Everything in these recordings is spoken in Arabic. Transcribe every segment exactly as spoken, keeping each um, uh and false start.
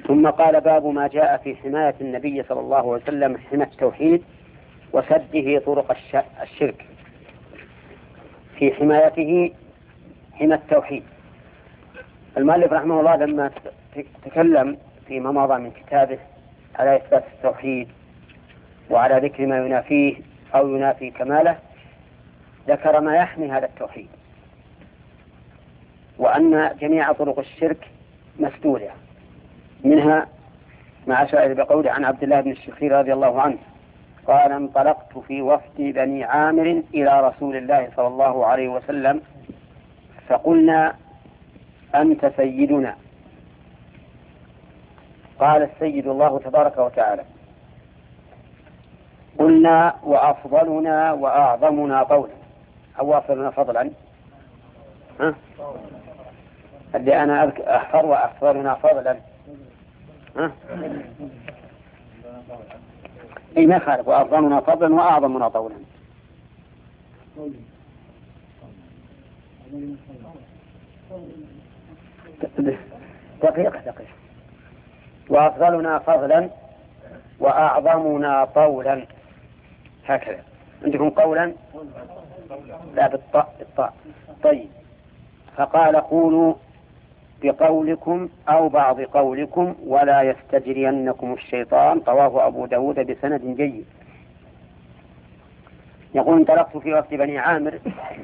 ثم قال باب ما جاء في حماية النبي صلى الله عليه وسلم حمى التوحيد وسده طرق الشرك، في حمايته حمى التوحيد. المؤلف رحمه الله لما تكلم فيما مضى من كتابه على إثبات التوحيد وعلى ذكر ما ينافيه أو ينافي كماله، ذكر ما يحمي هذا التوحيد، وأن جميع طرق الشرك مسدودة، منها مع شاهد بقوله عن عبد الله بن الشخير رضي الله عنه قال: انطلقت في وفد بني عامر إلى رسول الله صلى الله عليه وسلم فقلنا: أنت سيدنا. قال: السيد الله تبارك وتعالى. قلنا: وأفضلنا وأعظمنا قولا، أو أفضلنا فضلا؟ ها؟ اللي أنا أحفر وأفضلنا فضلا، ها؟ إيه ما خالف، وأفضلنا فضلا وأعظمنا قولا. دقيقة دقيقة. وأفضلنا فضلا وأعظمنا قولا، هكذا عندكم قولا؟ لا، بالطاء بالطاء. طيب، فقال: قولوا بقولكم أو بعض قولكم ولا يستجرينكم الشيطان. رواه أبو داود بسند جيد. يقول: انطلقت في وفد بني عامر،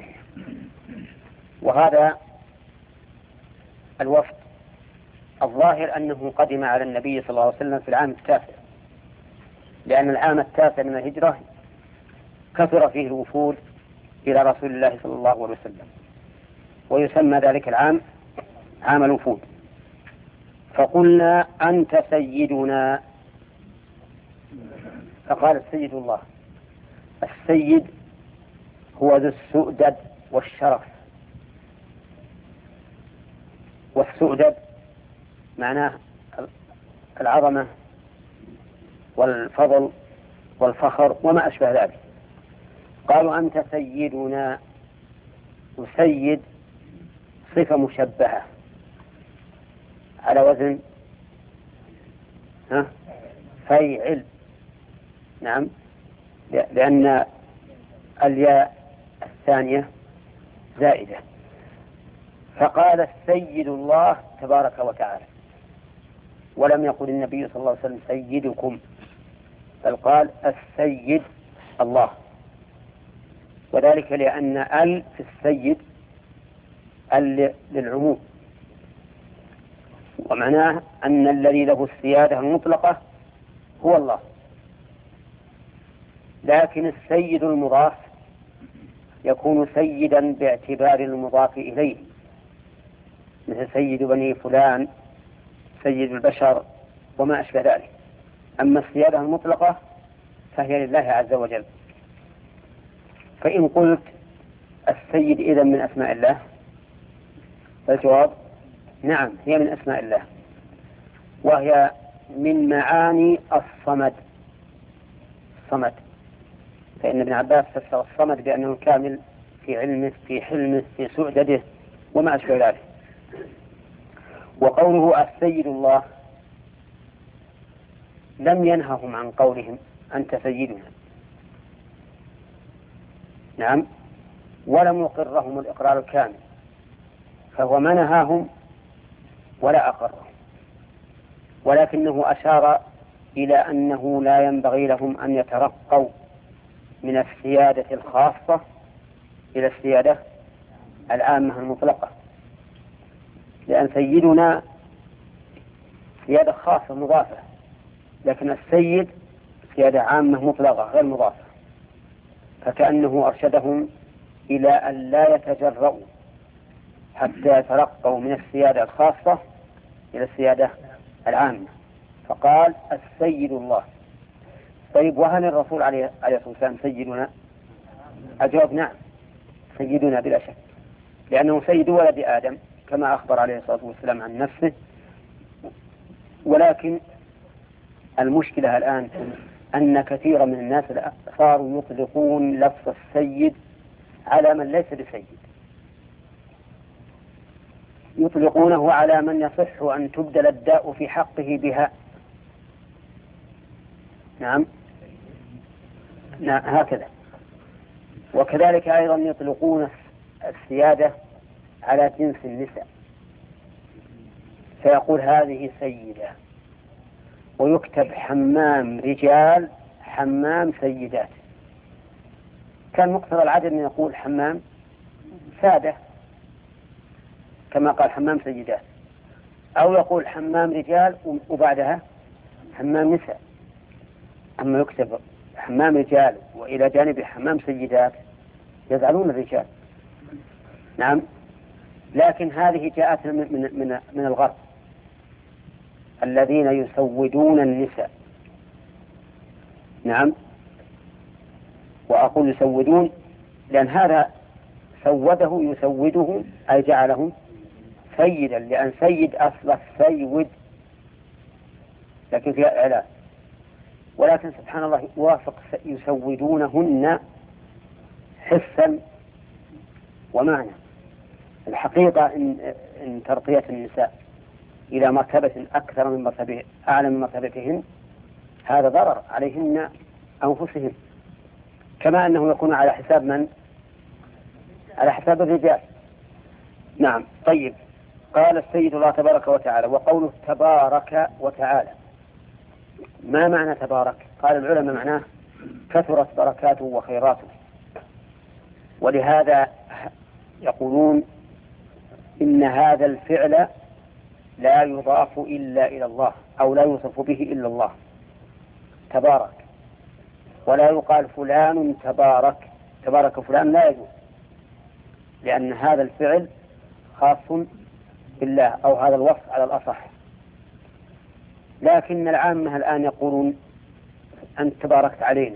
وهذا الوفد الظاهر أنه قدم على النبي صلى الله عليه وسلم في العام التاسع، لأن العام التاسع من الهجرة كثر فيه الوفود إلى رسول الله صلى الله عليه وسلم، ويسمى ذلك العام عام الوفود. فقلنا: أنت سيدنا. فقال: السيد الله. السيد هو ذو السؤدد والشرف، والسؤدد معناه العظمة والفضل والفخر وما أشبه ذلك. قالوا: أنت سيدنا. وسيد صفة مشبهة على وزن ها فيعل. نعم، لأن الياء الثانية زائدة. فقال: السيد الله تبارك وتعالى، ولم يقل النبي صلى الله عليه وسلم سيدكم، بل قال: السيد الله، وذلك لأن ال في السيد ال للعموم، ومعناه أن الذي له السيادة المطلقة هو الله. لكن السيد المضاف يكون سيدا باعتبار المضاف إليه، مثل سيد بني فلان، سيد البشر وما أشبه ذلك. أما السيادة المطلقة فهي لله عز وجل. فإن قلت السيد إذن من أسماء الله، فالجواب نعم، هي من أسماء الله، وهي من معاني الصمد. الصمد، فإن ابن عباس فسر الصمد بأنه كامل في علمه، في حلمه، في سؤدده وما أشبه ذلك. وقوله السيد الله لم ينههم عن قولهم أنت سيدنا، نعم، ولم يقرهم الإقرار الكامل، فهو ما نهاهم ولا أقرهم، ولكنه أشار إلى أنه لا ينبغي لهم أن يترقوا من السيادة الخاصة إلى السيادة العامة المطلقة، لأن سيدنا سيادة خاصة مضافة، لكن السيد سيادة عامة مطلقة غير مضافة. فكأنه أرشدهم إلى أن لا يتجرؤوا حتى يترقوا من السيادة الخاصة إلى السيادة العامة، فقال: السيد الله. طيب، وهل الرسول عليه الصلاة والسلام سيدنا؟ الجواب نعم، سيدنا بلا شك، لأنه سيد ولد آدم كما أخبر عليه الصلاة والسلام عن نفسه. ولكن المشكلة الآن أن كثيرا من الناس صاروا يطلقون لفظ السيد على من ليس بسيد، يطلقونه على من يصح أن تبدل الداء في حقه بها. نعم. نعم هكذا. وكذلك أيضا يطلقون السيادة على جنس النساء، فيقول هذه سيدة، ويكتب حمام رجال حمام سيدات. كان مقتضى العدد أن يقول حمام سادة كما قال حمام سيدات، أو يقول حمام رجال وبعدها حمام نساء. أما يكتب حمام رجال وإلى جانب حمام سيدات يزعلون الرجال. نعم. لكن هذه جاءت من, من, من الغرب الذين يسودون النساء. نعم. وأقول يسودون لأن هذا سوده يسوده أي جعله سيدا، لأن سيد أصل السيود لكن فيها إعلان. ولكن سبحان الله وافق يسودونهن حسا ومعنى. الحقيقة إن, إن ترقية النساء إلى مرتبة أكثر من مرتبة أعلى من مرتبتهن هذا ضرر عليهن أنفسهن، كما أنه يكون على حساب من؟ على حساب الرجال. نعم. طيب. قال السيد الله تبارك وتعالى. وقوله تبارك وتعالى ما معنى تبارك؟ قال العلماء معناه كثرت بركاته وخيراته، ولهذا يقولون إن هذا الفعل لا يضاف إلا إلى الله أو لا يوصف به إلا الله تبارك، ولا يقال فلان تبارك تبارك فلان، لا يجوز، لأن هذا الفعل خاص بالله أو هذا الوصف على الأصح. لكن العامة الآن يقولون أنت تباركت علينا،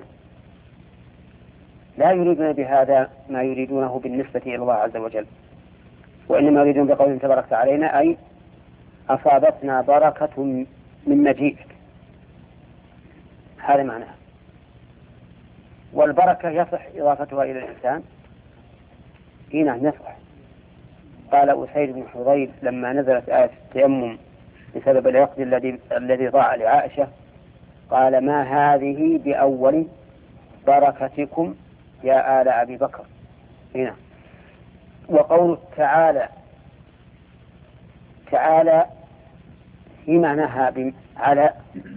لا يريدون بهذا ما يريدونه بالنسبة إلى الله عز وجل، وإنما يريدون بقول تباركت علينا أي أصابتنا بركة من مجيئك. هذا معناه. والبركة يصح إضافتها إلى الإنسان. هنا يصح. قال أسيد بن حضير لما نزلت آية التيمم بسبب العقد الذي الذي ضاع لعائشة قال ما هذه بأول بركتكم يا آل أبي بكر. هنا. وقول تعالى تعالى هي معناها على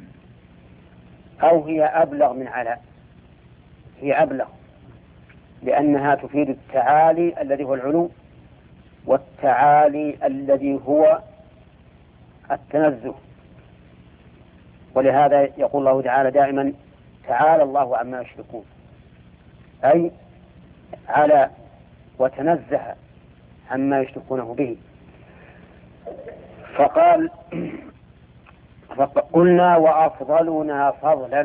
أو هي أبلغ من على، هي أبلغ لأنها تفيد التعالي الذي هو العلو، والتعالي الذي هو التنزه. ولهذا يقول الله تعالى دائما تعالى الله عما يشركون، أي على وتنزه عما يشركونه به. فقال فقلنا وأفضلنا فضلا